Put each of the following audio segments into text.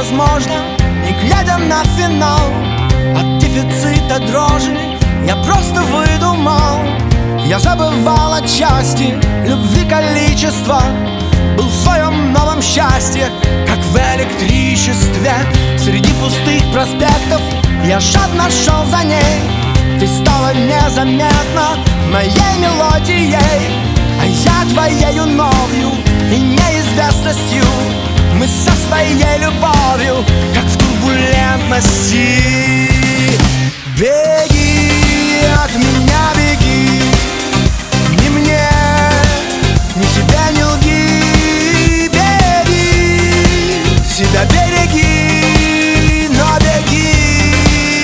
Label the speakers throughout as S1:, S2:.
S1: невозможно, не глядя на финал. От дефицита дрожи я просто выдумал. Я забывал отчасти любви количество, был в своем новом счастье, как в электричестве. Среди пустых проспектов я жадно шел за ней. Ты стала незаметна моей мелодией, а я твоею новью и неизвестностью. Мы со своей любовью, как в турбулентности. Беги от меня, беги, ни мне, ни себе не лги. Беги, себя береги, но беги,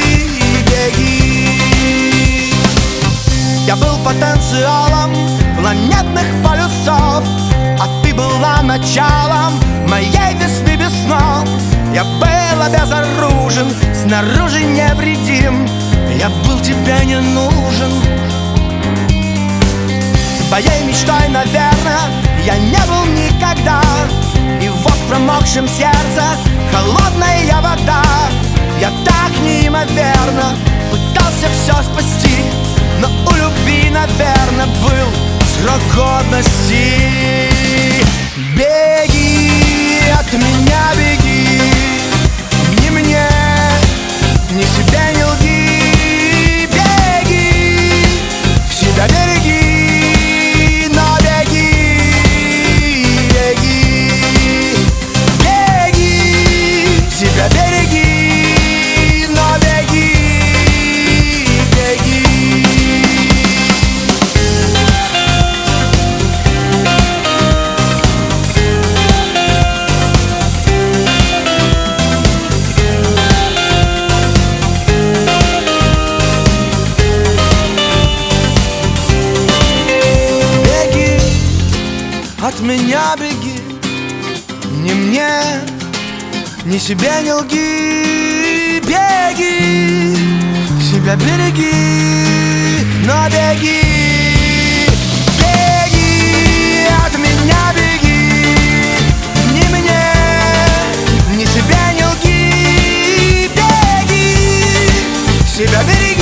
S1: беги. Я был потенциалом планетных полюсов, а ты была началом моей весны без снов. Я был обезоружен, снаружи невредим. Я был тебе не нужен. Твоей мечтой, наверное, я не был никогда. И вот в промокшем сердце холодная вода. Я так неимоверно пытался все спасти, но у любви, наверное, был срок годности. Беги от меня, беги, ни мне, ни себе не лги. Беги, себя береги, но беги, беги. Беги, себя береги, но беги, беги. От меня беги, ни мне, ни себе не лги. Беги, себя береги, но беги. Беги, от меня беги, ни мне, ни себе не лги. Беги, себя береги.